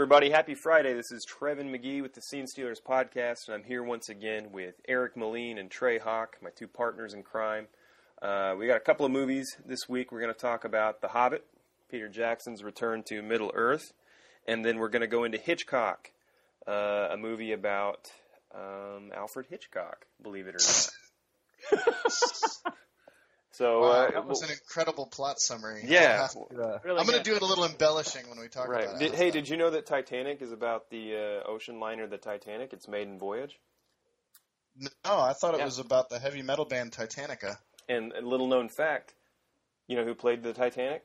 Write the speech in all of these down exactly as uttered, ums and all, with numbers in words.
everybody. Happy Friday. This is Trevin McGee with the Scene Stealers podcast, and I'm here once again with Eric Moline and Trey Hawk, my two partners in crime. Uh, we got a couple of movies this week. We're going to talk about The Hobbit, Peter Jackson's return to Middle-earth, and then we're going to go into Hitchcock, uh, a movie about um, Alfred Hitchcock, believe it or not. So wow, uh, that was an incredible plot summary. Yeah, to, uh, really I'm going to do it a little embellishing when we talk right. about it. Did, hey, did you know that Titanic is about the uh, ocean liner, the Titanic? Its maiden voyage. No, I thought it yeah. was about the heavy metal band Titanica. And a little known fact, you know who played the Titanic?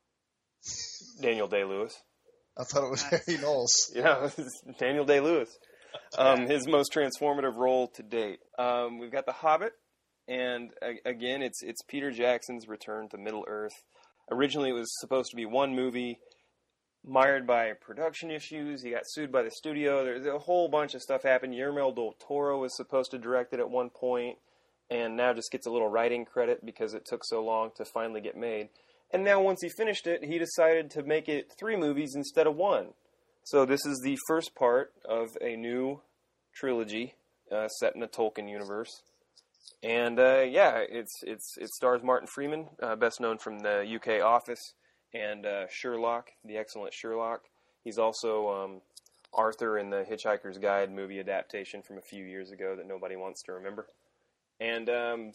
Daniel Day-Lewis. I thought it was Harry Knowles. Yeah, Daniel Day-Lewis. Um, his most transformative role to date. Um, we've got The Hobbit. And again, it's it's Peter Jackson's return to Middle-earth. Originally, it was supposed to be one movie, mired by production issues. He got sued by the studio. There's a whole bunch of stuff happened. Guillermo del Toro was supposed to direct it at one point, and now just gets a little writing credit because it took so long to finally get made. And now, once he finished it, he decided to make it three movies instead of one. So this is the first part of a new trilogy uh, set in the Tolkien universe. And uh, yeah, it's it's it stars Martin Freeman, uh, best known from the U K Office, and uh, Sherlock, the excellent Sherlock. He's also um, Arthur in the Hitchhiker's Guide movie adaptation from a few years ago that nobody wants to remember. And um,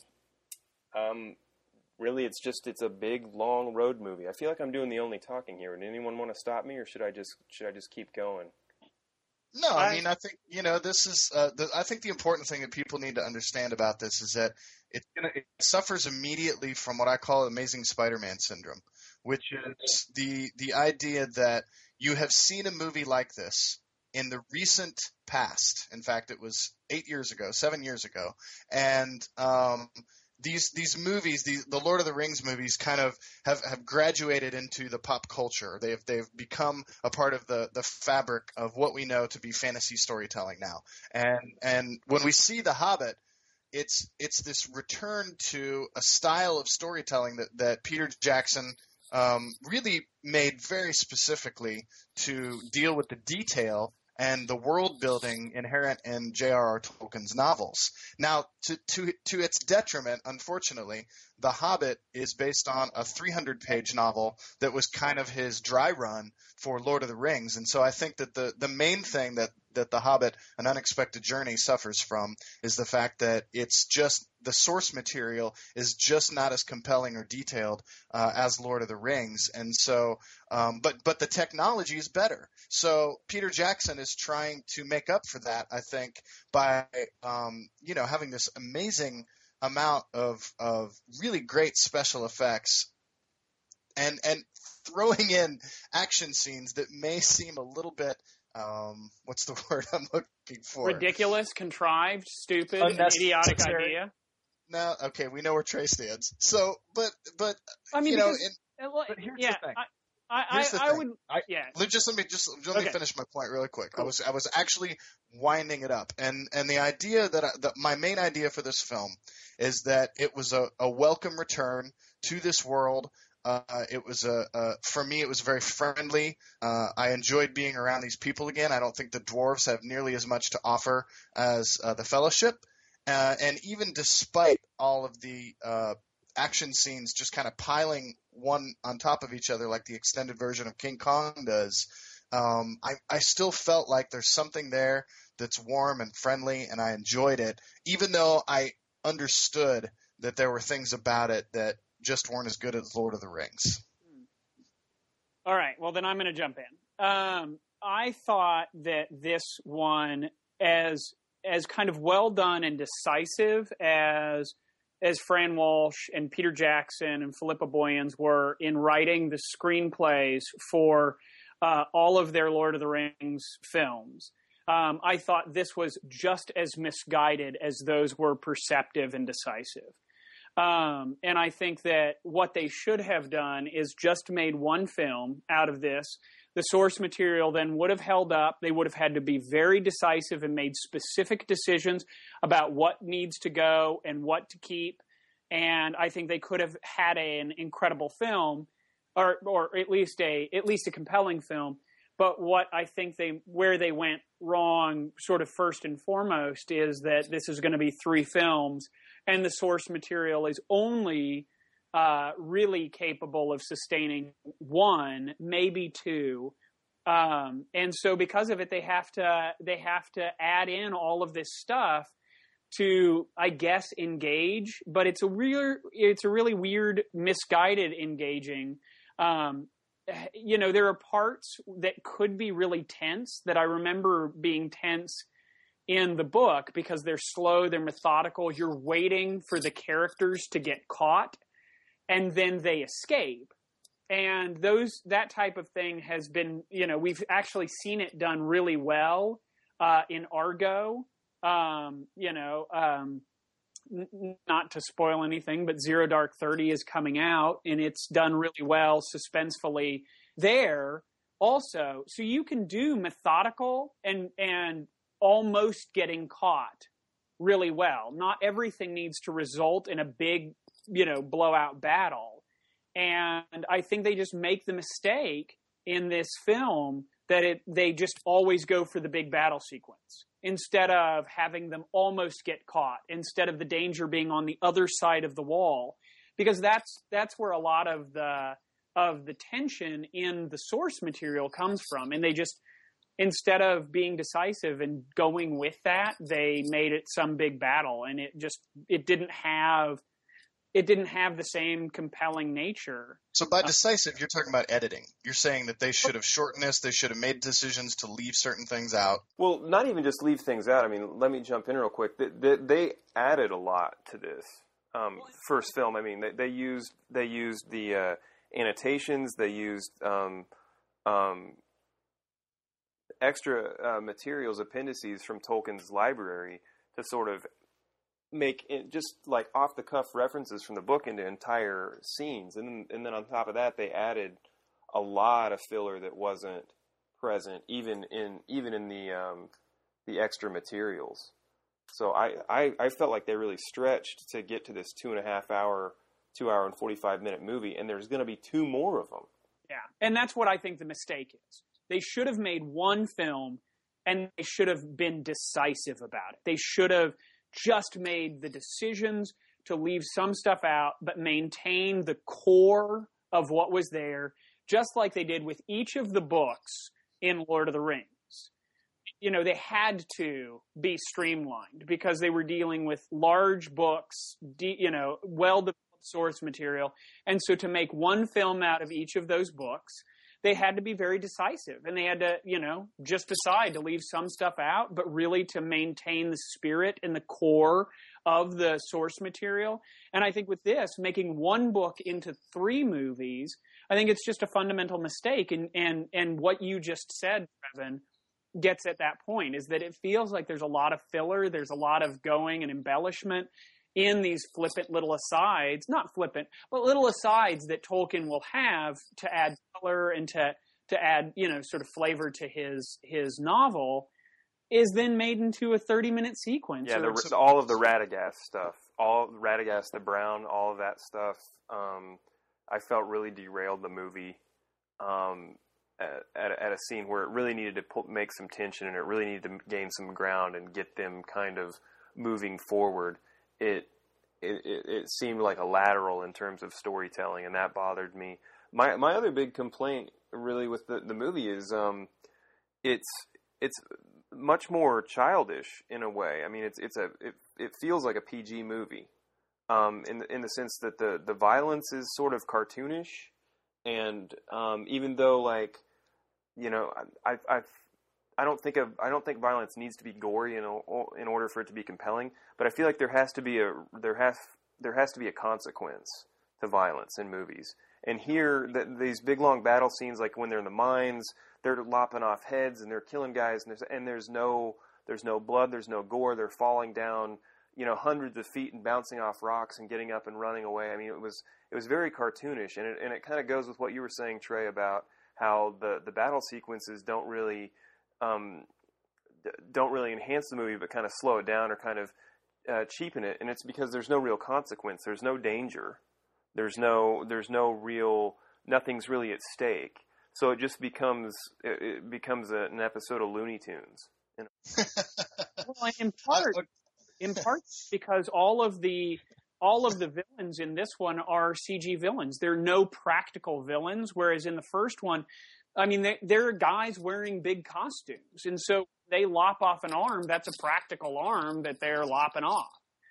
um, really, it's just it's a big long road movie. I feel like I'm doing the only talking here. Would anyone want to stop me, or should I just should I just keep going? No, I mean, I think, you know, this is, uh, the, I think the important thing that people need to understand about this is that it, it suffers immediately from what I call Amazing Spider-Man syndrome, which is the, the idea that you have seen a movie like this in the recent past. In fact, it was eight years ago, seven years ago. And, um, These these movies, the, the Lord of the Rings movies, kind of have, have graduated into the pop culture. They've they've become a part of the, the fabric of what we know to be fantasy storytelling now. And and when we see The Hobbit, it's it's this return to a style of storytelling that, that Peter Jackson um, really made very specifically to deal with the detail and the world building inherent in J R R Tolkien's novels. Now, to, to to its detriment, unfortunately, The Hobbit is based on a three hundred page novel that was kind of his dry run for Lord of the Rings. And so I think that the, the main thing that, that The Hobbit, An Unexpected Journey, suffers from is the fact that it's just the source material is just not as compelling or detailed uh, as Lord of the Rings. And so, um, but but the technology is better. So Peter Jackson is trying to make up for that, I think, by um, you know having this amazing amount of of really great special effects and and throwing in action scenes that may seem a little bit um, what's the word I'm looking for? Ridiculous, contrived, stupid, an idiotic idea. No, okay, we know where Trey stands. So, but but I mean, you know, because, in, but here's yeah, the thing. I, I, here's the I, thing. I would, I, yeah. Just let me just let me okay. finish my point really quick. Cool. I was I was actually winding it up, and and the idea that, I, that my main idea for this film is that it was a, a welcome return to this world. Uh, it was a, a for me it was very friendly. Uh, I enjoyed being around these people again. I don't think the dwarves have nearly as much to offer as uh, the Fellowship, uh, and even despite all of the uh, action scenes just kind of piling one on top of each other like the extended version of King Kong does, um, I, I still felt like there's something there that's warm and friendly, and I enjoyed it, even though I understood that there were things about it that just weren't as good as Lord of the Rings. All right, well, then I'm going to jump in. Um, I thought that this one, as as kind of well done and decisive as as Fran Walsh and Peter Jackson and Philippa Boyens were in writing the screenplays for uh, all of their Lord of the Rings films, um, I thought this was just as misguided as those were perceptive and decisive. Um, and I think that what they should have done is just made one film out of this. The source material then would have held up. They would have had to be very decisive and made specific decisions about what needs to go and what to keep. And I think they could have had a, an incredible film, or or at least a at least a compelling film. But what I think they, where they went wrong, sort of first and foremost, is that this is going to be three films, and the source material is only uh, really capable of sustaining one, maybe two. Um, and so because of it, they have to they have to add in all of this stuff to, I guess, engage. But it's a real it's a really weird, misguided engaging. Um, you know, there are parts that could be really tense that I remember being tense in the book because they're slow, they're methodical. You're waiting for the characters to get caught, and then they escape. And those that type of thing has been, you know, we've actually seen it done really well uh, in Argo. Um, you know, um, n- not to spoil anything, but Zero Dark Thirty is coming out, and it's done really well suspensefully there also. So you can do methodical and and almost getting caught really well. Not everything needs to result in a big, you know, blowout battle. And I think they just make the mistake in this film that it they just always go for the big battle sequence instead of having them almost get caught, instead of the danger being on the other side of the wall, because that's that's where a lot of the of the tension in the source material comes from. And they just, instead of being decisive and going with that, they made it some big battle, and it just it didn't have It didn't have the same compelling nature. So by decisive, you're talking about editing. You're saying that they should have shortened this. They should have made decisions to leave certain things out. Well, not even just leave things out. I mean, let me jump in real quick. They, they, they added a lot to this um, first film. I mean, they, they used they used the uh, annotations. They used um, um, extra uh, materials, appendices from Tolkien's library to sort of make it just like off the cuff references from the book into entire scenes, and and then on top of that they added a lot of filler that wasn't present even in even in the um, the extra materials. So I, I I felt like they really stretched to get to this two and a half hour, two hour and forty five minute movie, and there's going to be two more of them. Yeah, and that's what I think the mistake is. They should have made one film, and they should have been decisive about it. They should have just made the decisions to leave some stuff out, but maintain the core of what was there, just like they did with each of the books in Lord of the Rings. You know, they had to be streamlined because they were dealing with large books, de- you know, well-developed source material. And so to make one film out of each of those books, they had to be very decisive, and they had to, you know, just decide to leave some stuff out, but really to maintain the spirit and the core of the source material. And I think with this, making one book into three movies, I think it's just a fundamental mistake. And, and, and what you just said, Trevin, gets at that point, is that it feels like there's a lot of filler, there's a lot of going and embellishment in these flippant little asides, not flippant, but little asides that Tolkien will have to add color and to, to add, you know, sort of flavor to his, his novel, is then made into a thirty minute sequence. Yeah, the, all of the Radagast stuff, all Radagast the Brown, all of that stuff, um, I felt really derailed the movie um, at, at, at a scene where it really needed to pull, make some tension, and it really needed to gain some ground and get them kind of moving forward. It, it it seemed like a lateral in terms of storytelling, and that bothered me. My my other big complaint, really, with the, the movie is um, it's it's much more childish in a way. I mean, it's it's a it, it feels like a P G movie, um, in the, in the sense that the, the violence is sort of cartoonish, and um, even though, like, you know, I I I don't think of I don't think violence needs to be gory in in order for it to be compelling. But I feel like there has to be a there has there has to be a consequence to violence in movies. And here, the, these big long battle scenes, like when they're in the mines, they're lopping off heads and they're killing guys, and there's and there's no there's no blood, there's no gore. They're falling down, you know, hundreds of feet and bouncing off rocks and getting up and running away. I mean, it was it was very cartoonish, and it and it kind of goes with what you were saying, Trey, about how the the battle sequences don't really um, don't really enhance the movie, but kind of slow it down or kind of uh, cheapen it. And it's because there's no real consequence. There's no danger. There's no there's no real nothing's really at stake. So it just becomes it, it becomes a, an episode of Looney Tunes. You know? Well, in part, in part because all of the all of the villains in this one are C G villains. They're no practical villains, whereas in the first one, I mean, they, they're guys wearing big costumes, and so they lop off an arm. That's a practical arm that they're lopping off.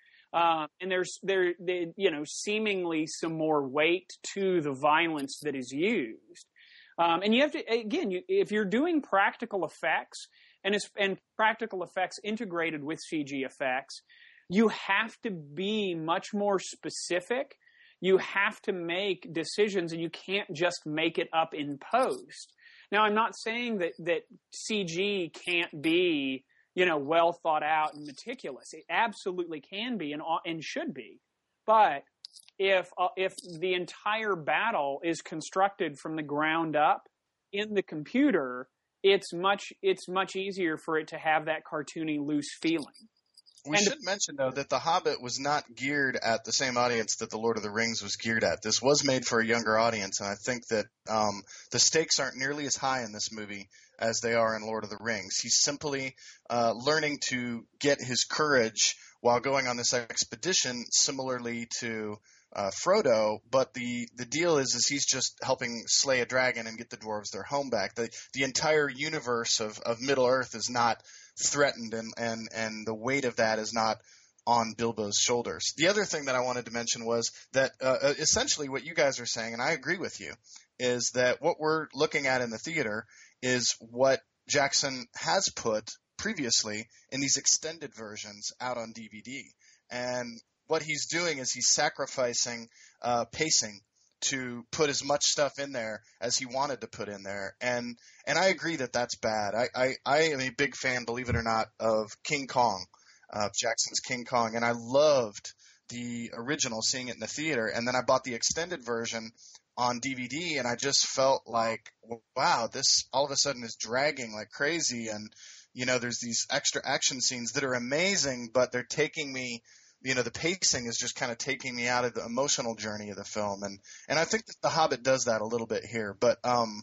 Uh, and there's there, they, you know, seemingly some more weight to the violence that is used. Um, and you have to, again, you, if you're doing practical effects and it's, and practical effects integrated with C G effects, you have to be much more specific. You have to make decisions, and you can't just make it up in post. Now, I'm not saying that, that C G can't be, you know, well thought out and meticulous. It absolutely can be and, and should be. But if uh, if the entire battle is constructed from the ground up in the computer, it's much it's much easier for it to have that cartoony, loose feeling. We and should mention, though, that The Hobbit was not geared at the same audience that The Lord of the Rings was geared at. This was made for a younger audience, and I think that um, the stakes aren't nearly as high in this movie as they are in Lord of the Rings. He's simply uh, learning to get his courage while going on this expedition, similarly to uh, Frodo, but the, the deal is is he's just helping slay a dragon and get the dwarves their home back. The, the entire universe of, of Middle-earth is not threatened, and, and, and the weight of that is not on Bilbo's shoulders. The other thing that I wanted to mention was that uh, essentially what you guys are saying, and I agree with you, is that what we're looking at in the theater is what Jackson has put previously in these extended versions out on D V D. And what he's doing is he's sacrificing uh, pacing to put as much stuff in there as he wanted to put in there. And and I agree that that's bad. I, I, I am a big fan, believe it or not, of King Kong, uh, Jackson's King Kong. And I loved the original, seeing it in the theater. And then I bought the extended version on D V D, and I just felt like, wow, this all of a sudden is dragging like crazy. And, you know, there's these extra action scenes that are amazing, but they're taking me – you know, the pacing is just kind of taking me out of the emotional journey of the film. And, and I think that The Hobbit does that a little bit here. But um,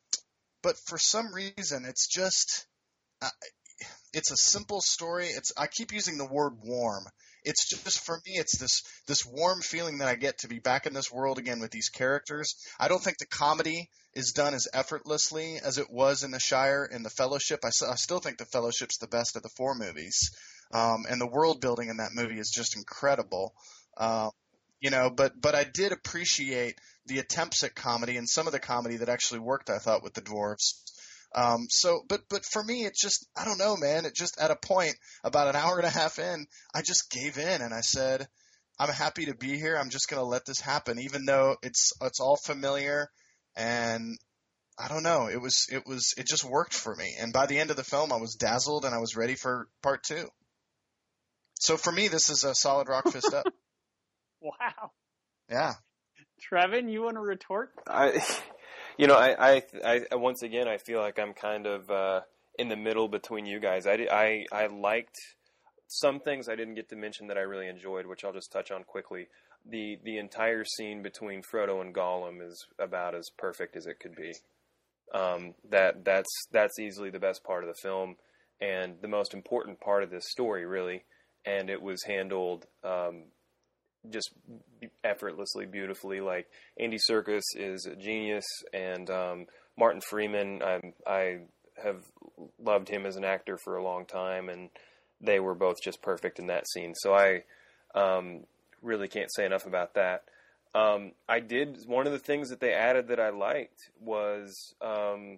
but for some reason, it's just uh, – it's a simple story. It's I keep using the word warm. It's just, for me, it's this this warm feeling that I get to be back in this world again with these characters. I don't think the comedy is done as effortlessly as it was in The Shire and The Fellowship. I, I still think The Fellowship's the best of the four movies. Um, and the world building in that movie is just incredible. Uh, you know, but, but I did appreciate the attempts at comedy and some of the comedy that actually worked, I thought, with the dwarves. Um, so, but, but for me, it just, I don't know, man, it just, at a point about an hour and a half in, I just gave in and I said, I'm happy to be here. I'm just going to let this happen, even though it's, it's all familiar. And I don't know, it was, it was, it just worked for me. And by the end of the film, I was dazzled and I was ready for part two. So for me, this is a solid rock fist up. Wow. Yeah. Trevin, you want to retort? I, you know, I, I, I, once again, I feel like I'm kind of uh, in the middle between you guys. I, I, I liked some things I didn't get to mention that I really enjoyed, which I'll just touch on quickly. The, the entire scene between Frodo and Gollum is about as perfect as it could be. Um, that, that's, that's easily the best part of the film and the most important part of this story, really. And it was handled um, just effortlessly, beautifully. Like, Andy Serkis is a genius, and um, Martin Freeman, I, I have loved him as an actor for a long time, and they were both just perfect in that scene. So I um, really can't say enough about that. Um, I did, one of the things that they added that I liked was um,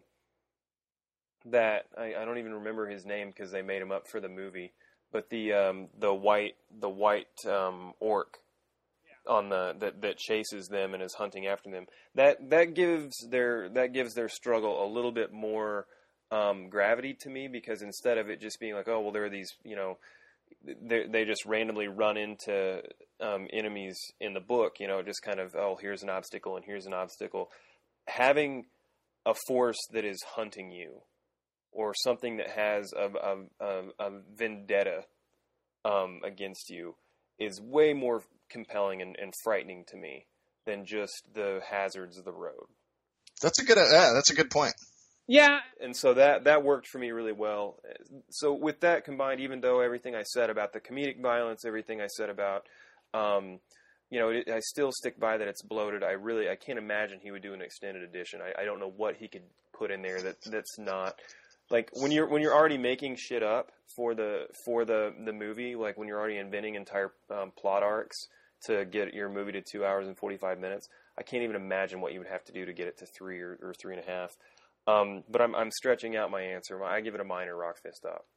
that, I, I don't even remember his name because they made him up for the movie, but the um, the white the white um, orc yeah. on the that, that chases them and is hunting after them. That that gives their that gives their struggle a little bit more um, gravity to me, because instead of it just being like, oh well, there are these, you know, they they just randomly run into um, enemies in the book, you know, just kind of, oh, here's an obstacle and here's an obstacle. Having a force that is hunting you, or something that has a, a, a, a vendetta um, against you, is way more compelling and, and frightening to me than just the hazards of the road. That's a good. Uh, yeah, that's a good point. Yeah. And so that, that worked for me really well. So with that combined, even though everything I said about the comedic violence, everything I said about, um, you know, it, I still stick by that it's bloated. I really, I can't imagine he would do an extended edition. I, I don't know what he could put in there that that's not like when you're, when you're already making shit up for the, for the, the movie, like when you're already inventing entire um, plot arcs to get your movie to two hours and forty-five minutes. I can't even imagine what you would have to do to get it to three or, or three and a half. Um, but I'm I'm stretching out my answer. I give it a minor rock fist up.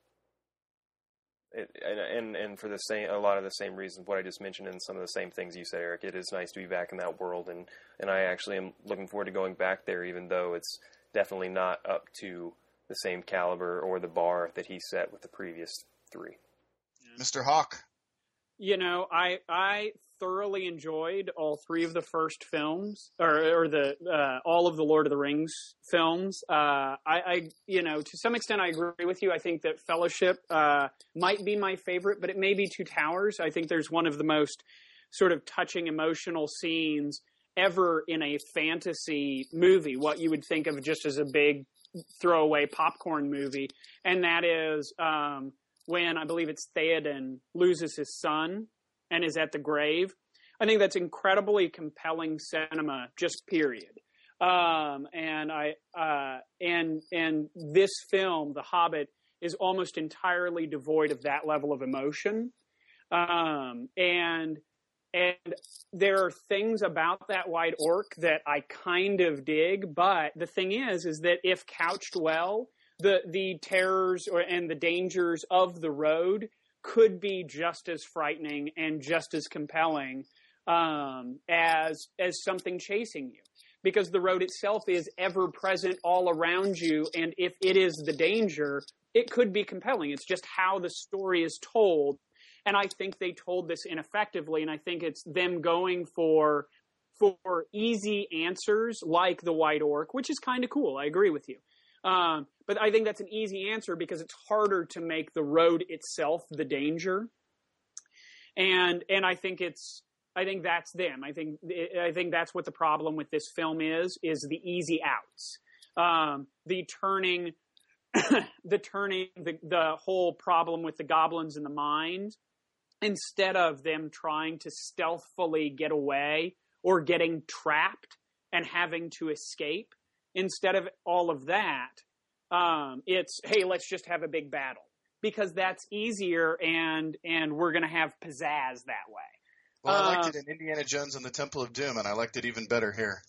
It, and, and and for the same a lot of the same reasons what I just mentioned and some of the same things you said, Eric. It is nice to be back in that world, and, and I actually am looking forward to going back there, even though it's definitely not up to the same caliber or the bar that he set with the previous three. Mister Hawk. You know, I I thoroughly enjoyed all three of the first films, or, or the uh, all of the Lord of the Rings films. Uh, I, I, you know, to some extent, I agree with you. I think that Fellowship uh, might be my favorite, but it may be Two Towers. I think there's one of the most sort of touching, emotional scenes ever in a fantasy movie. What you would think of just as a big throwaway popcorn movie, and that is. Um, when I believe it's Theoden loses his son and is at the grave. I think that's incredibly compelling cinema, just period. Um, and I uh, and and this film, The Hobbit, is almost entirely devoid of that level of emotion. Um, and and there are things about that white orc that I kind of dig, but the thing is, is that if couched well, the the terrors or and the dangers of the road could be just as frightening and just as compelling um, as as something chasing you, because the road itself is ever present all around you, and if it is the danger, it could be compelling. It's just how the story is told, and I think they told this ineffectively, and I think it's them going for for easy answers like the white orc, which is kind of cool. I agree with you. Um, but I think that's an easy answer because it's harder to make the road itself the danger. And, and I think it's, I think that's them. I think, I think that's what the problem with this film is, is the easy outs. Um, the turning, the turning, the, the whole problem with the goblins in the mind, instead of them trying to stealthily get away or getting trapped and having to escape. Instead of all of that, um, it's, hey, let's just have a big battle, because that's easier, and and we're going to have pizzazz that way. Well, I liked uh, it in Indiana Jones and the Temple of Doom, and I liked it even better here.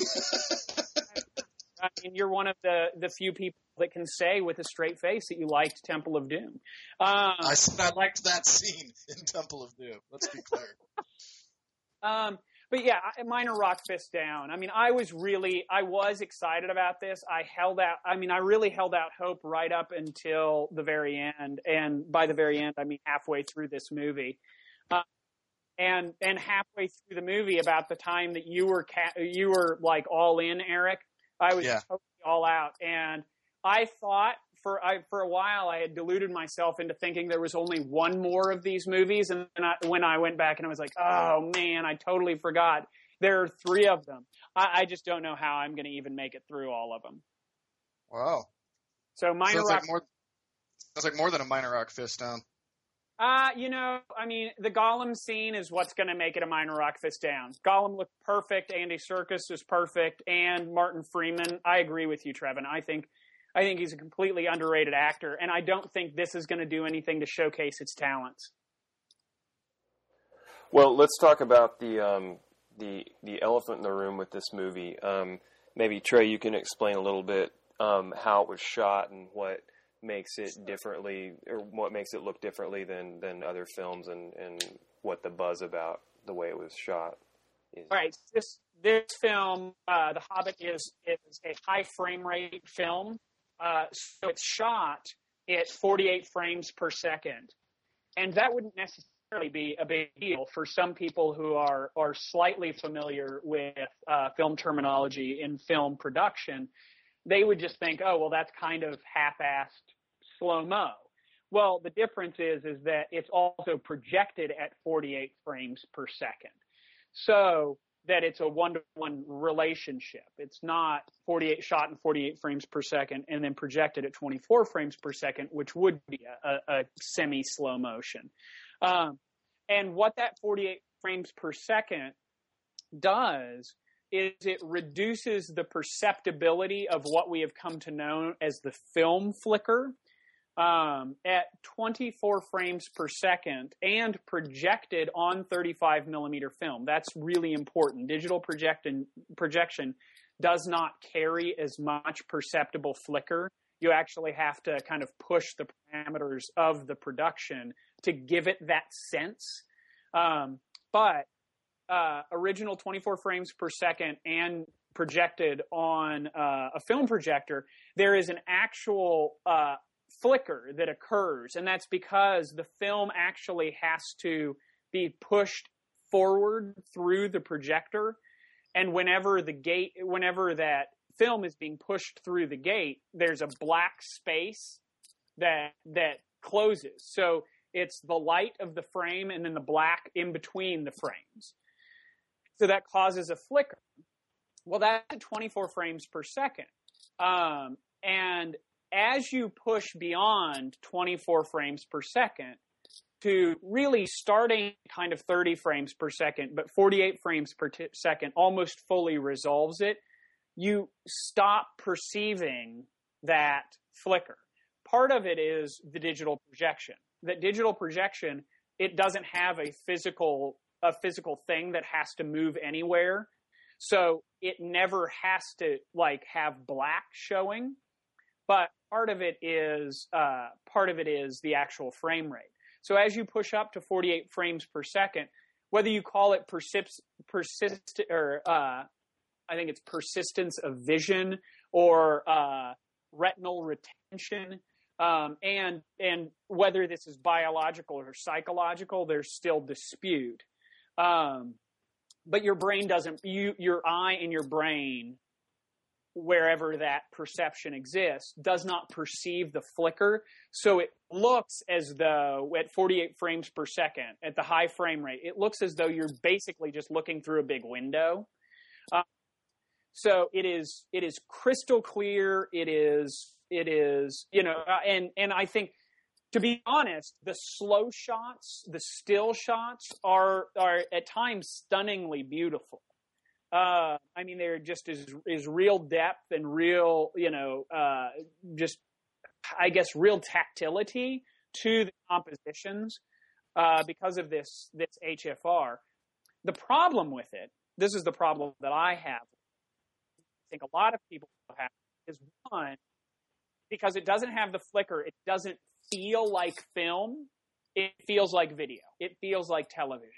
I mean, you're one of the, the few people that can say with a straight face that you liked Temple of Doom. Um, I said I liked that scene in Temple of Doom. Let's be clear. um, But yeah, minor rock fist down. I mean, I was really, I was excited about this. I held out, I mean, I really held out hope right up until the very end. And by the very end, I mean halfway through this movie. Uh, and and halfway through the movie, about the time that you were, ca- you were like all in, Eric, I was yeah. totally all out. And I thought, For I, for a while, I had deluded myself into thinking there was only one more of these movies, and then I, when I went back and I was like, "Oh man, I totally forgot there are three of them." I, I just don't know how I'm going to even make it through all of them. Wow! So minor sounds rock. Like more, sounds like more than a minor rock fist down. Uh, you know, I mean, the Gollum scene is what's going to make it a minor rock fist down. Gollum looked perfect. Andy Serkis was perfect, and Martin Freeman. I agree with you, Trevin. I think. I think he's a completely underrated actor, and I don't think this is going to do anything to showcase its talents. Well, let's talk about the um, the the elephant in the room with this movie. Um, maybe Trey, you can explain a little bit um, how it was shot and what makes it differently, or what makes it look differently than, than other films, and, and what the buzz about the way it was shot is. All right, this this film, uh, The Hobbit, is is a high frame rate film. Uh, so it's shot at forty-eight frames per second. And that wouldn't necessarily be a big deal for some people who are, are slightly familiar with uh, film terminology in film production. They would just think, oh, well, that's kind of half-assed slow-mo. Well, the difference is, is that it's also projected at forty-eight frames per second. So that it's a one-to-one relationship. It's not forty-eight shot in forty-eight frames per second and then projected at twenty-four frames per second, which would be a, a, a semi-slow motion. Um, and what that forty-eight frames per second does is it reduces the perceptibility of what we have come to know as the film flicker. Um, at twenty-four frames per second and projected on thirty-five millimeter film. That's really important. Digital projectin, projection does not carry as much perceptible flicker. You actually have to kind of push the parameters of the production to give it that sense. Um, but uh, original twenty-four frames per second and projected on uh, a film projector, there is an actual uh, flicker that occurs, and that's because the film actually has to be pushed forward through the projector, and whenever the gate whenever that film is being pushed through the gate, there's a black space that that closes. So it's the light of the frame and then the black in between the frames. So that causes a flicker. Well, that's at twenty-four frames per second. Um, and as you push beyond twenty-four frames per second to really starting kind of thirty frames per second, but forty-eight frames per t- second almost fully resolves it, you stop perceiving that flicker. Part of it is the digital projection. That digital projection, it doesn't have a physical a physical thing that has to move anywhere. So it never has to like have black showing. But part of it is uh, part of it is the actual frame rate. So as you push up to forty-eight frames per second, whether you call it persist, persist or uh, I think it's persistence of vision or uh, retinal retention, um, and and whether this is biological or psychological, there's still dispute. Um, but your brain doesn't, you your eye and your brain, wherever that perception exists, does not perceive the flicker. So it looks as though at forty-eight frames per second, at the high frame rate, it looks as though you're basically just looking through a big window. Uh, so it is, it is crystal clear. It is, it is, you know, uh, and, and I think, to be honest, the slow shots, the still shots are, are at times stunningly beautiful. Uh, I mean, they're just is is real depth and real, you know, uh, just I guess real tactility to the compositions uh, because of this this H F R. The problem with it, this is the problem that I have. I think a lot of people have is one, because it doesn't have the flicker. It doesn't feel like film. It feels like video. It feels like television.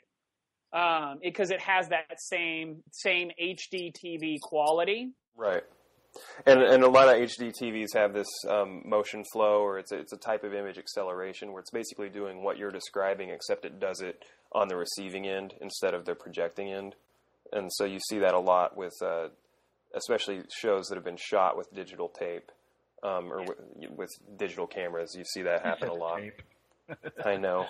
Um, because it has that same same H D T V quality, right? And and a lot of H D T Vs have this um, motion flow, or it's a, it's a type of image acceleration where it's basically doing what you're describing, except it does it on the receiving end instead of the projecting end. And so you see that a lot with, uh, especially shows that have been shot with digital tape um, or with, with digital cameras. You see that happen a lot. I know.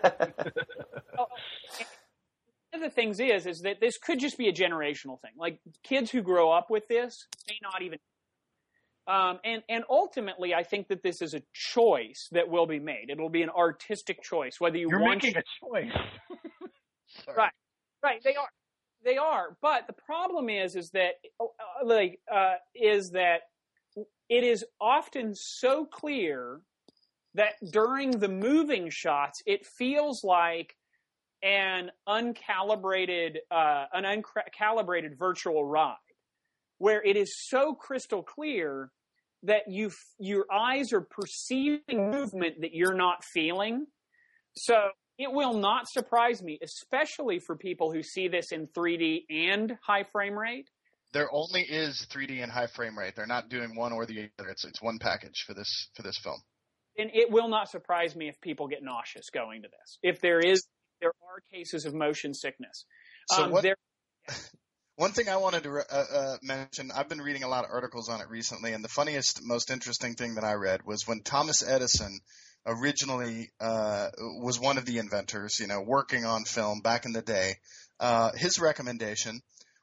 One of the things is, is that this could just be a generational thing. Like kids who grow up with this may not even. Um, and, and ultimately, I think that this is a choice that will be made. It'll be an artistic choice, whether you You're want. You're making a choice. Right, right. They are, they are. But the problem is, is that, uh, like, uh, is that it is often so clear that during the moving shots, it feels like an uncalibrated, uh, an uncalibrated virtual ride, where it is so crystal clear that you, your eyes are perceiving movement that you're not feeling. So it will not surprise me, especially for people who see this in three D and high frame rate. There only is three D and high frame rate. They're not doing one or the other. It's it's one package for this for this film. And it will not surprise me if people get nauseous going to this. If there is. There are cases of motion sickness. So um, what, there, one thing I wanted to uh, uh, mention, I've been reading a lot of articles on it recently, and the funniest, most interesting thing that I read was when Thomas Edison originally uh, was one of the inventors, you know, working on film back in the day, uh, his recommendation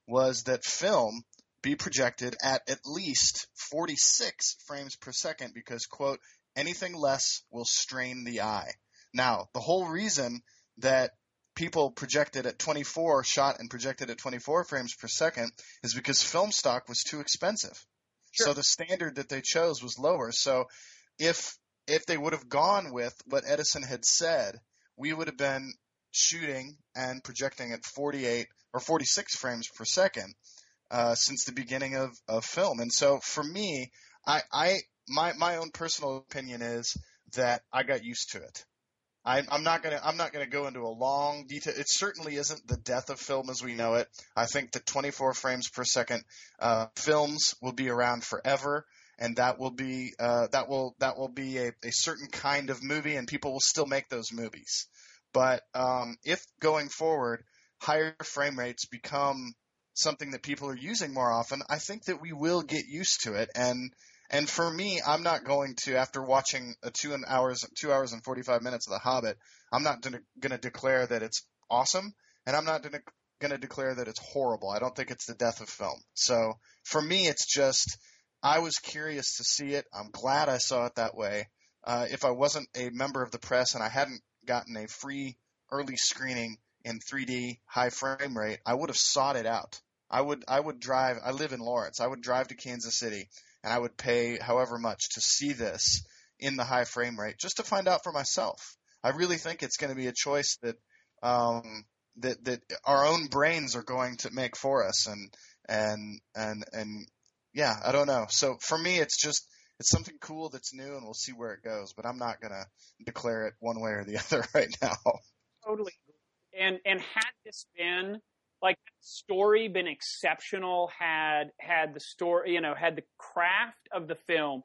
was that film be projected at at least forty-six frames per second because, quote, anything less will strain the eye. Now, the whole reason that people projected at twenty-four, shot and projected at twenty-four frames per second is because film stock was too expensive. Sure. So the standard that they chose was lower. So if if they would have gone with what Edison had said, we would have been shooting and projecting at forty-eight or forty-six frames per second uh, since the beginning of, of film. And so for me, I, I my my own personal opinion is that I got used to it. I, I'm not gonna I'm not gonna go into a long detail. It certainly isn't the death of film as we know it. I think that twenty-four frames per second uh, films will be around forever, and that will be uh, that will that will be a, a certain kind of movie, and people will still make those movies. But um, if going forward higher frame rates become something that people are using more often, I think that we will get used to it. And And for me, I'm not going to, after watching a two and hours, two hours and forty-five minutes of The Hobbit, I'm not going to declare that it's awesome, and I'm not going to declare that it's horrible. I don't think it's the death of film. So for me, it's just I was curious to see it. I'm glad I saw it that way. Uh, if I wasn't a member of the press and I hadn't gotten a free early screening in three D high frame rate, I would have sought it out. I would I would drive. I live in Lawrence. I would drive to Kansas City. And I would pay however much to see this in the high frame rate just to find out for myself. I really think it's going to be a choice that um, that that our own brains are going to make for us. And and and and yeah, I don't know. So for me, it's just it's something cool that's new, and we'll see where it goes. But I'm not going to declare it one way or the other right now. Totally. And and had this been like story been exceptional, had had the story, you know, had the craft of the film,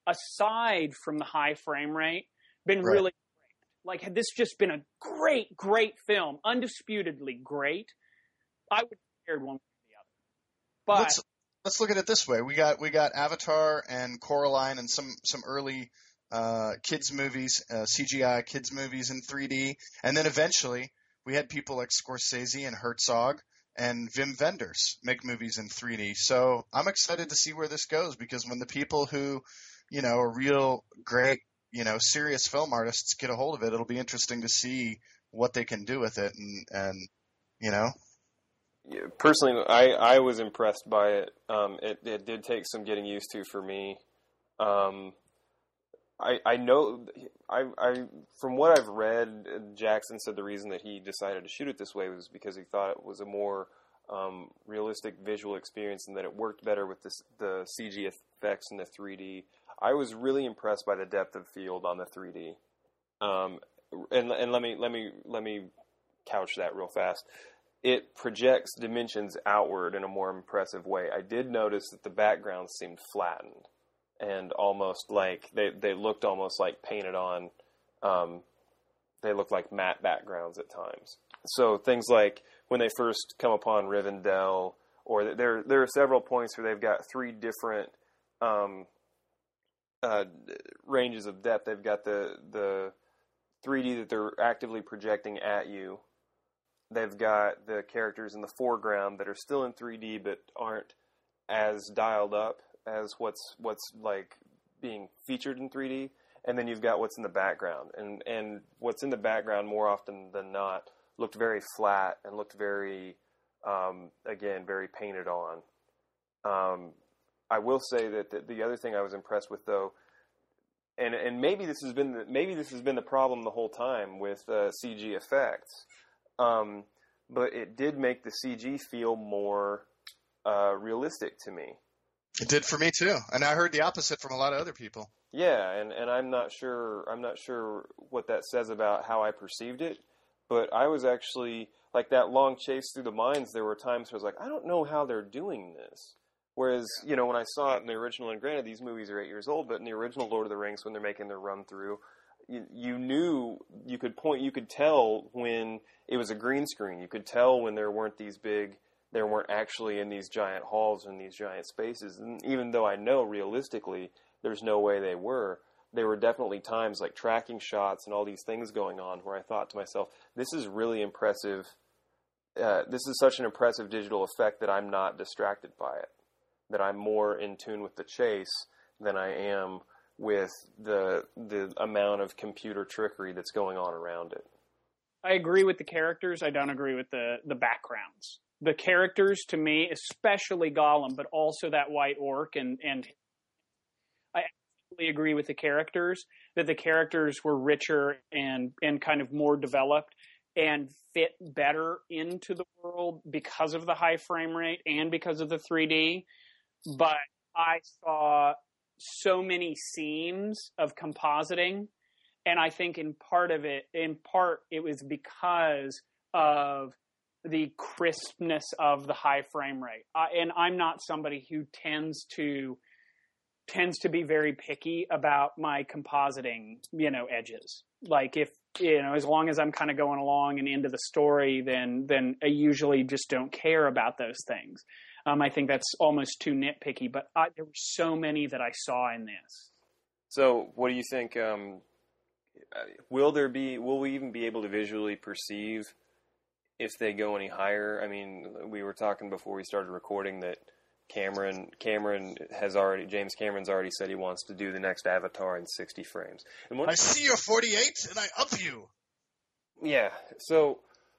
aside from the high frame rate, been Right. really great. Like, had this just been a great, great film, undisputedly great, I would have cared one way or the other. But let's let's look at it this way. We got we got Avatar and Coraline and some some early uh, kids movies, uh, C G I kids movies in three D, and then eventually we had people like Scorsese and Herzog and Wim Wenders make movies in three D. So I'm excited to see where this goes, because when the people who, you know, are real great, you know, serious film artists get a hold of it, it'll be interesting to see what they can do with it. And, and you know. Yeah, personally, I, I was impressed by it. Um, it. It did take some getting used to for me. Um, I, I know, I, I, from what I've read, Jackson said the reason that he decided to shoot it this way was because he thought it was a more um, realistic visual experience and that it worked better with this, the C G effects in the three D. I was really impressed by the depth of field on the three D. Um, and and let me let me let me couch that real fast. It projects dimensions outward in a more impressive way. I did notice that the backgrounds seemed flattened and almost like they, they looked almost like painted on. Um, they looked like matte backgrounds at times. So things like when they first come upon Rivendell, or there there are several points where they've got three different um, uh, ranges of depth. They've got the the three D that they're actively projecting at you. They've got the characters in the foreground that are still in three D but aren't as dialed up as what's what's like being featured in three D, and then you've got what's in the background, and and what's in the background more often than not looked very flat and looked very um, again very painted on. Um, I will say that the, the other thing I was impressed with, though, and and maybe this has been the, maybe this has been the problem the whole time with uh, C G effects, um, but it did make the C G feel more uh, realistic to me. It did for me too, and I heard the opposite from a lot of other people. Yeah, and, and I'm not sure I'm not sure what that says about how I perceived it, but I was actually like that long chase through the mines. There were times where I was like, I don't know how they're doing this. Whereas, you know, when I saw it in the original, and granted these movies are eight years old, but in the original Lord of the Rings, when they're making their run through, you, you knew you could point, you could tell when it was a green screen. You could tell when there weren't these big. There weren't actually in these giant halls and these giant spaces. And even though I know realistically there's no way they were, there were definitely times like tracking shots and all these things going on where I thought to myself, this is really impressive uh, this is such an impressive digital effect that I'm not distracted by it, that I'm more in tune with the chase than I am with the the amount of computer trickery that's going on around it. I agree with the characters. I don't agree with the, the backgrounds. The characters, to me, especially Gollum, but also that white orc, and, and I absolutely agree with the characters, that the characters were richer and, and kind of more developed and fit better into the world because of the high frame rate and because of the three D. But I saw so many seams of compositing, and I think in part of it, in part, it was because of the crispness of the high frame rate. Uh, and I'm not somebody who tends to tends to be very picky about my compositing, you know, edges. Like if, you know, as long as I'm kind of going along and into the story, then then I usually just don't care about those things. Um, I think that's almost too nitpicky, but I, there were so many that I saw in this. So what do you think? Um, will there be? Will we even be able to visually perceive if they go any higher? I mean, we were talking before we started recording that Cameron Cameron has already James Cameron's already said he wants to do the next Avatar in sixty frames. And what, I see your forty-eight, and I up you. Yeah. So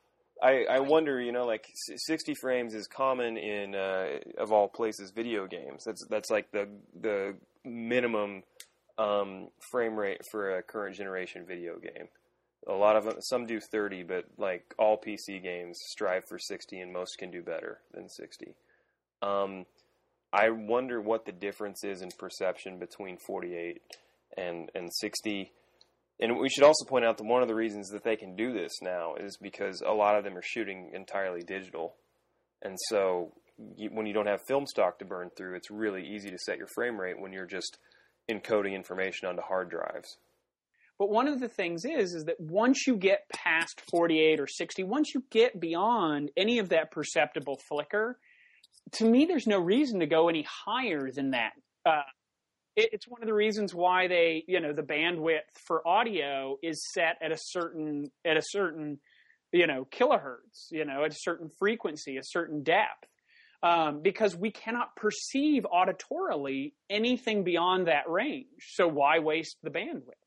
I I wonder, you know, like sixty frames is common in uh, of all places video games. That's that's like the the minimum um, frame rate for a current generation video game. A lot of them, some do thirty, but like all P C games strive for sixty, and most can do better than sixty. Um, I wonder what the difference is in perception between forty-eight and, and sixty. And we should also point out that one of the reasons that they can do this now is because a lot of them are shooting entirely digital. And so you, when you don't have film stock to burn through, it's really easy to set your frame rate when you're just encoding information onto hard drives. But one of the things is, is that once you get past forty-eight or sixty, once you get beyond any of that perceptible flicker, to me, there's no reason to go any higher than that. Uh, it, it's one of the reasons why they, you know, the bandwidth for audio is set at a certain, at a certain, you know, kilohertz, you know, at a certain frequency, a certain depth, um, because we cannot perceive auditorily anything beyond that range. So why waste the bandwidth?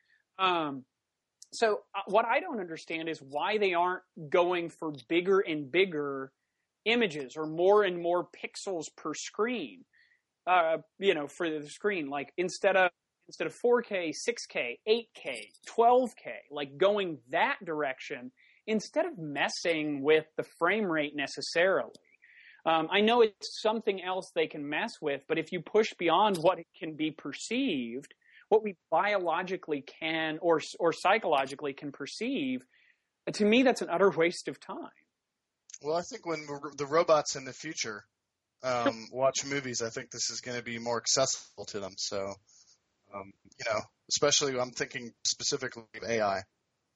Um, so uh, what I don't understand is why they aren't going for bigger and bigger images or more and more pixels per screen, uh, you know, for the screen. Like instead of instead of four K, six K, eight K, twelve K, like going that direction instead of messing with the frame rate necessarily. Um, I know it's something else they can mess with, but if you push beyond what it can be perceived, what we biologically can or or psychologically can perceive, to me, that's an utter waste of time. Well, I think when the robots in the future um, watch movies, I think this is going to be more accessible to them. So, um, you know, especially I'm thinking specifically of A I.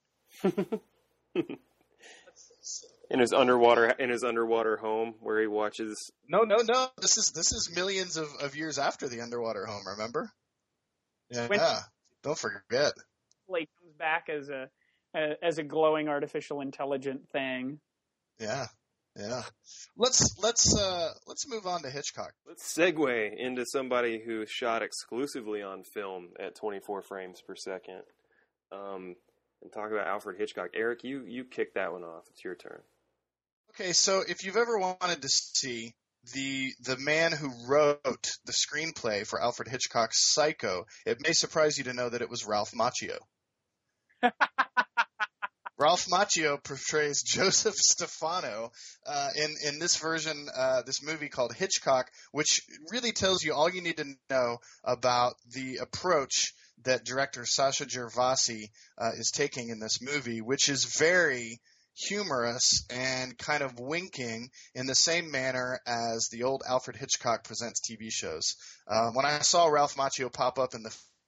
in his underwater in his underwater home where he watches. No, no, no. This is this is millions of, of years after the underwater home. Remember? Yeah. When Don't forget. Like comes back as a, a as a glowing artificial intelligent thing. Yeah, yeah. Let's let's uh, let's move on to Hitchcock. Let's segue into somebody who shot exclusively on film at twenty-four frames per second, um, and talk about Alfred Hitchcock. Eric, you you kick that one off. It's your turn. Okay, so if you've ever wanted to see the the man who wrote the screenplay for Alfred Hitchcock's Psycho, it may surprise you to know that it was Ralph Macchio. Ralph Macchio portrays Joseph Stefano uh, in in this version, uh, this movie called Hitchcock, which really tells you all you need to know about the approach that director Sasha Gervasi uh, is taking in this movie, which is very humorous and kind of winking in the same manner as the old Alfred Hitchcock Presents T V shows. Uh, when I saw Ralph Macchio pop up in the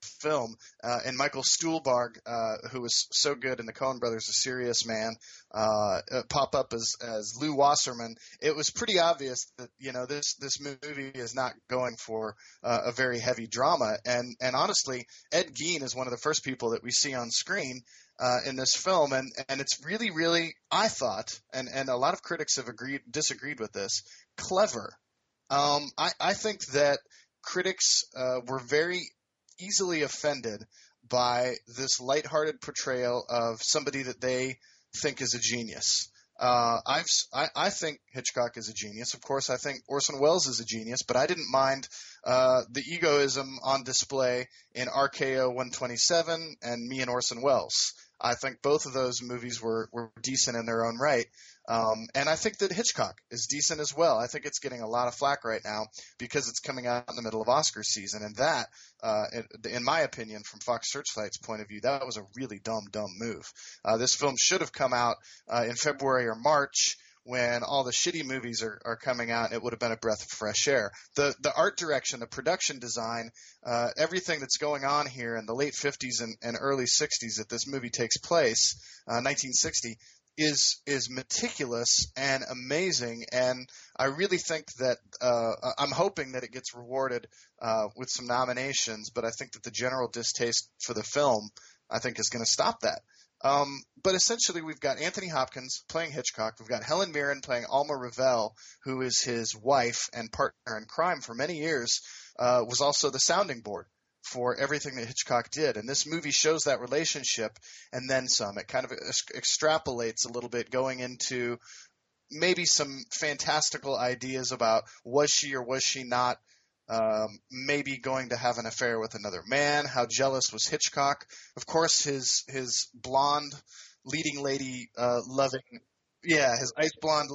film. Uh, and Michael Stuhlbarg, uh, who was so good in the Coen Brothers, A Serious Man, uh, uh, pop up as, as Lou Wasserman. It was pretty obvious that, you know, this, this movie is not going for uh, a very heavy drama. And, and honestly, Ed Gein is one of the first people that we see on screen uh, in this film. And, and it's really, really, I thought, and, and a lot of critics have agreed, disagreed with this, clever. Um, I, I think that critics uh, were very easily offended by this lighthearted portrayal of somebody that they think is a genius. Uh, I've, I, I think Hitchcock is a genius. Of course, I think Orson Welles is a genius, but I didn't mind uh, the egoism on display in R K O one twenty-seven and Me and Orson Welles. I think both of those movies were, were decent in their own right. Um, and I think that Hitchcock is decent as well. I think it's getting a lot of flack right now because it's coming out in the middle of Oscar season. And that, uh, in, in my opinion, from Fox Searchlight's point of view, that was a really dumb, dumb move. Uh, this film should have come out uh, in February or March when all the shitty movies are, are coming out, and it would have been a breath of fresh air. The the art direction, the production design, uh, everything that's going on here in the late fifties and, and early sixties that this movie takes place, uh, nineteen sixty, is is meticulous and amazing, and I really think that uh, I'm hoping that it gets rewarded uh, with some nominations, but I think that the general distaste for the film, I think, is going to stop that. Um, but essentially, we've got Anthony Hopkins playing Hitchcock. We've got Helen Mirren playing Alma Revelle, who is his wife and partner in crime for many years, uh, was also the sounding board for everything that Hitchcock did. And this movie shows that relationship and then some. It kind of extrapolates a little bit, going into maybe some fantastical ideas about was she or was she not um, maybe going to have an affair with another man. How jealous was Hitchcock? Of course, his his blonde leading lady uh, loving, yeah, his ice blonde.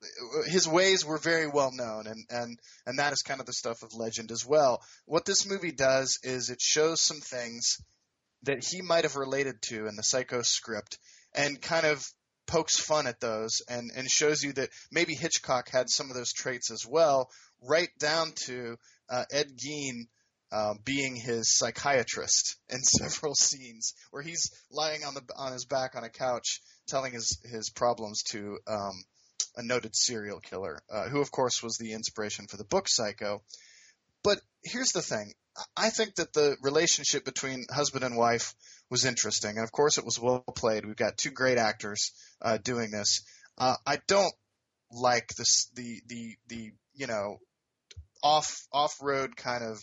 His ways were very well known, and, and, and that is kind of the stuff of legend as well. What this movie does is it shows some things that he might have related to in the Psycho script and kind of pokes fun at those and, and shows you that maybe Hitchcock had some of those traits as well, right down to uh, Ed Gein uh, being his psychiatrist in several scenes where he's lying on the on his back on a couch telling his, his problems to um, a noted serial killer, uh, who, of course, was the inspiration for the book Psycho. But here's the thing. I think that the relationship between husband and wife was interesting. And, of course, it was well played. We've got two great actors uh, doing this. Uh, I don't like this, the, the, the, you know, off, off-road kind of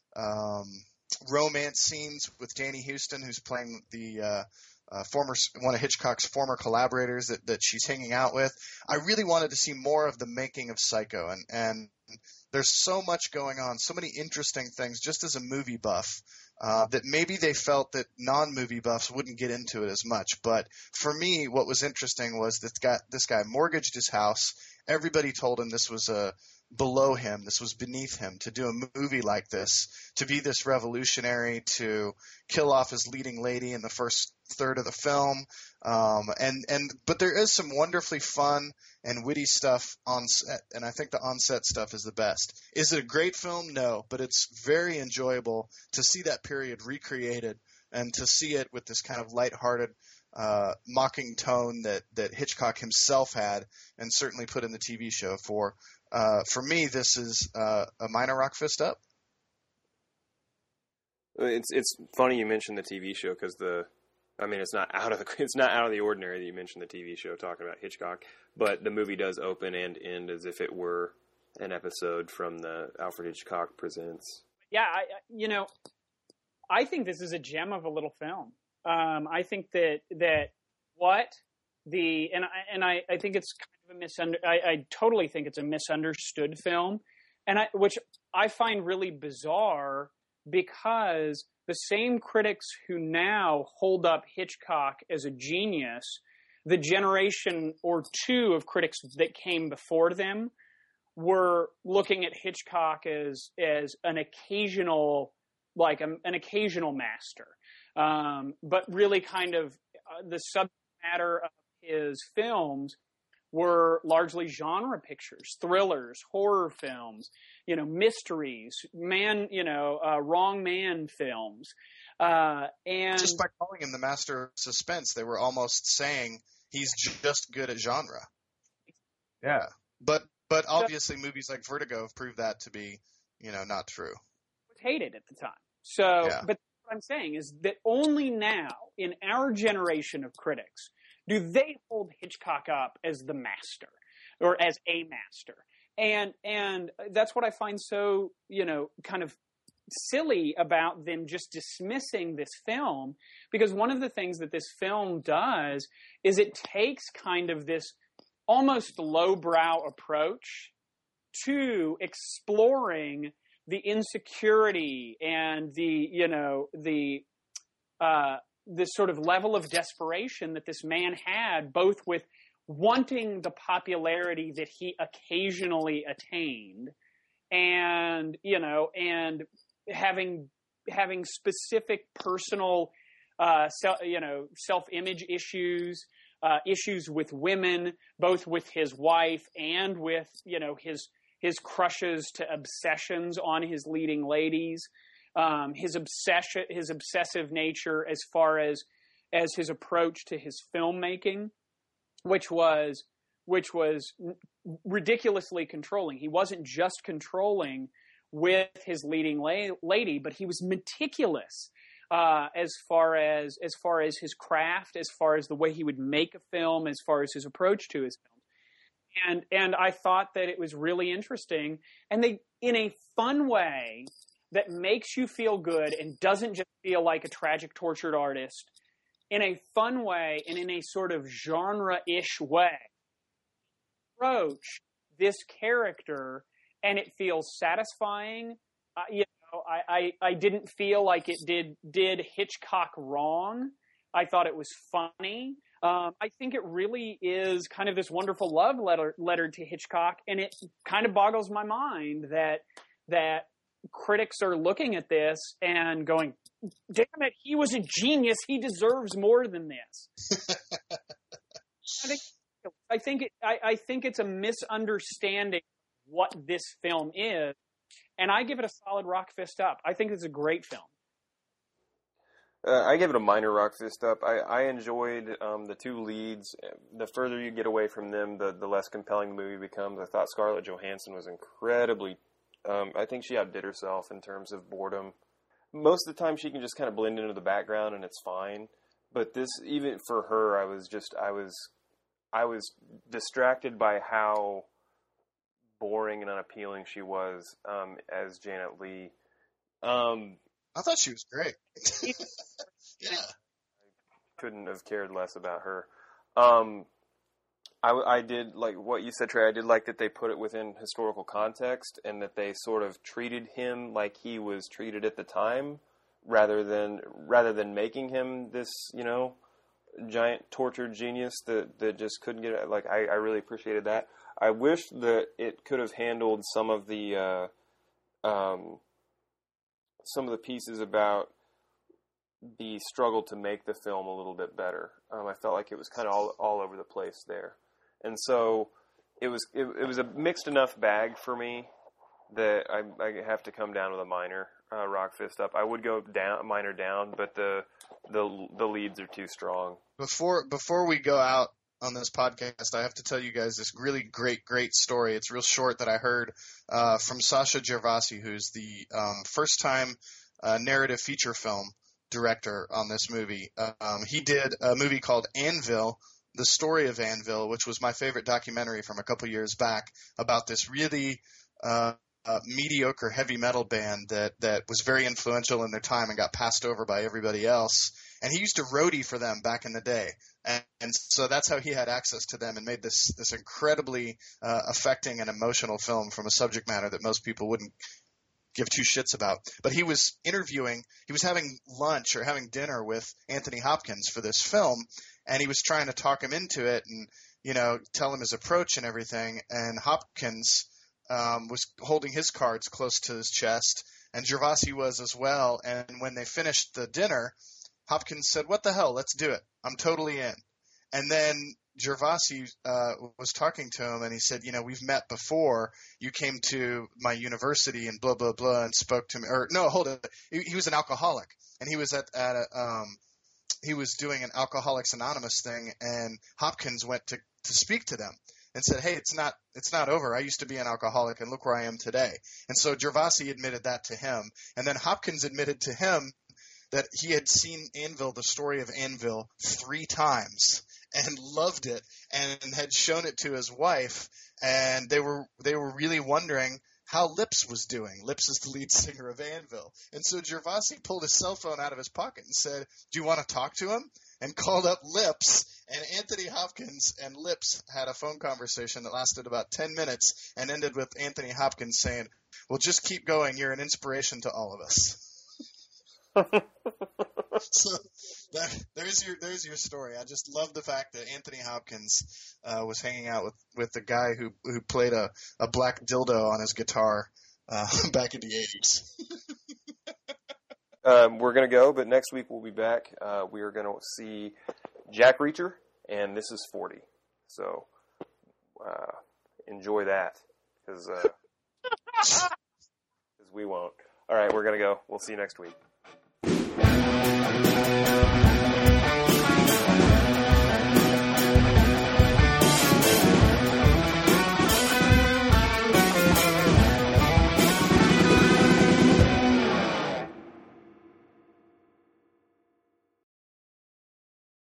um, romance scenes with Danny Houston, who's playing the uh, uh, former one of Hitchcock's former collaborators that, that she's hanging out with. I really wanted to see more of the making of Psycho, and, and there's so much going on, so many interesting things just as a movie buff uh, that maybe they felt that non-movie buffs wouldn't get into it as much. But for me, what was interesting was this guy, this guy mortgaged his house. Everybody told him this was a below him, this was beneath him to do a movie like this, to be this revolutionary, to kill off his leading lady in the first third of the film. Um, and, and, but there is some wonderfully fun and witty stuff on set, and I think the on-set stuff is the best. Is it a great film? No, but it's very enjoyable to see that period recreated and to see it with this kind of lighthearted, uh, mocking tone that, that Hitchcock himself had and certainly put in the T V show. For, uh, for me, this is uh, a minor rock fist up. It's it's funny you mentioned the T V show because the, I mean, it's not out of the it's not out of the ordinary that you mentioned the T V show talking about Hitchcock, but the movie does open and end as if it were an episode from the Alfred Hitchcock Presents. Yeah, I, you know, I think this is a gem of a little film. Um, I think that that what the and I, and I, I think it's kind of a misunder. I, I totally think it's a misunderstood film, and I, which I find really bizarre because the same critics who now hold up Hitchcock as a genius, the generation or two of critics that came before them were looking at Hitchcock as as an occasional, like a, an occasional master, um, but really kind of uh, the subject matter of his films were largely genre pictures, thrillers, horror films. you know, mysteries, man, you know, uh, wrong man films. Uh, and just by calling him the master of suspense, they were almost saying he's just good at genre. Yeah. But, but obviously movies like Vertigo have proved that to be, you know, not true. It was hated at the time. So, yeah. But what I'm saying is that only now in our generation of critics do they hold Hitchcock up as the master or as a master. And, and that's what I find so, you know, kind of silly about them just dismissing this film, because one of the things that this film does is it takes kind of this almost lowbrow approach to exploring the insecurity and the, you know, the, uh, this sort of level of desperation that this man had, both with wanting the popularity that he occasionally attained and, you know, and having having specific personal, uh, self, you know, self-image issues, uh, issues with women, both with his wife and with, you know, his his crushes to obsessions on his leading ladies, um, his obsession, his obsessive nature as far as as his approach to his filmmaking, which was which was ridiculously controlling. He wasn't just controlling with his leading la- lady, but he was meticulous uh, as far as as far as his craft, as far as the way he would make a film, as far as his approach to his film. And and I thought that it was really interesting, and they, in a fun way that makes you feel good and doesn't just feel like a tragic, tortured artist, in a fun way and in a sort of genre-ish way, approach this character. And it feels satisfying. Uh, you know, I, I, I didn't feel like it did did Hitchcock wrong. I thought it was funny. Um, I think it really is kind of this wonderful love letter letter to Hitchcock, and it kind of boggles my mind that that critics are looking at this and going, "Damn it, he was a genius. He deserves more than this." I think I think it, I, I think it's a misunderstanding what this film is, and I give it a solid rock fist up. I think it's a great film. Uh, I give it a minor rock fist up. I, I enjoyed um, the two leads. The further you get away from them, the, the less compelling the movie becomes. I thought Scarlett Johansson was incredibly, um, I think she outdid herself in terms of boredom. Most of the time she can just kind of blend into the background and it's fine. But this, even for her, I was just, I was, I was distracted by how boring and unappealing she was um, as Janet Leigh. Um, I thought she was great. Yeah, I couldn't have cared less about her. Um, I, I did like what you said, Trey. I did like that they put it within historical context and that they sort of treated him like he was treated at the time, rather than rather than making him this, you know, giant tortured genius that that just couldn't get it. Like I, I really appreciated that. I wish that it could have handled some of the uh, um, some of the pieces about the struggle to make the film a little bit better. Um, I felt like it was kind of all all over the place there, and so it was it, it was a mixed enough bag for me that I, I have to come down with a minor uh, rock fist up. I would go down minor down, but the the the leads are too strong. Before before we go out on this podcast, I have to tell you guys this really great, great story. It's real short that I heard uh, from Sasha Gervasi, who's the um, first-time uh, narrative feature film director on this movie. Um, he did a movie called Anvil, The Story of Anvil, which was my favorite documentary from a couple years back about this really uh, uh, mediocre heavy metal band that, that was very influential in their time and got passed over by everybody else. And he used to roadie for them back in the day. And, and so that's how he had access to them and made this, this incredibly uh, affecting and emotional film from a subject matter that most people wouldn't give two shits about. But he was interviewing, he was having lunch or having dinner with Anthony Hopkins for this film, and he was trying to talk him into it and, you know, tell him his approach and everything. And Hopkins um, was holding his cards close to his chest, and Gervasi was as well. And when they finished the dinner, Hopkins said, "What the hell? Let's do it. I'm totally in." And then Gervasi uh, was talking to him, and he said, you know, we've met before. You came to my university and blah, blah, blah, and spoke to me. Or, no, hold it. He, he was an alcoholic, and he was at, at a, um, he was doing an Alcoholics Anonymous thing, and Hopkins went to, to speak to them and said, hey, it's not it's not over. I used to be an alcoholic, and look where I am today. And so Gervasi admitted that to him, and then Hopkins admitted to him that he had seen Anvil, the story of Anvil, three times and loved it, and had shown it to his wife, and they were they were really wondering how Lips was doing. Lips is the lead singer of Anvil. And so Gervasi pulled his cell phone out of his pocket and said, do you want to talk to him? And called up Lips, and Anthony Hopkins and Lips had a phone conversation that lasted about ten minutes and ended with Anthony Hopkins saying, well, just keep going. You're an inspiration to all of us. So that, there's your there's your story. I just love the fact that Anthony Hopkins uh, was hanging out with, with the guy who who played a, a black dildo on his guitar uh, back in the eighties. um, we're going to go, but next week we'll be back. Uh, we are going to see Jack Reacher, and This Is forty. So uh, enjoy that, because uh, we won't. All right, we're going to go. We'll see you next week.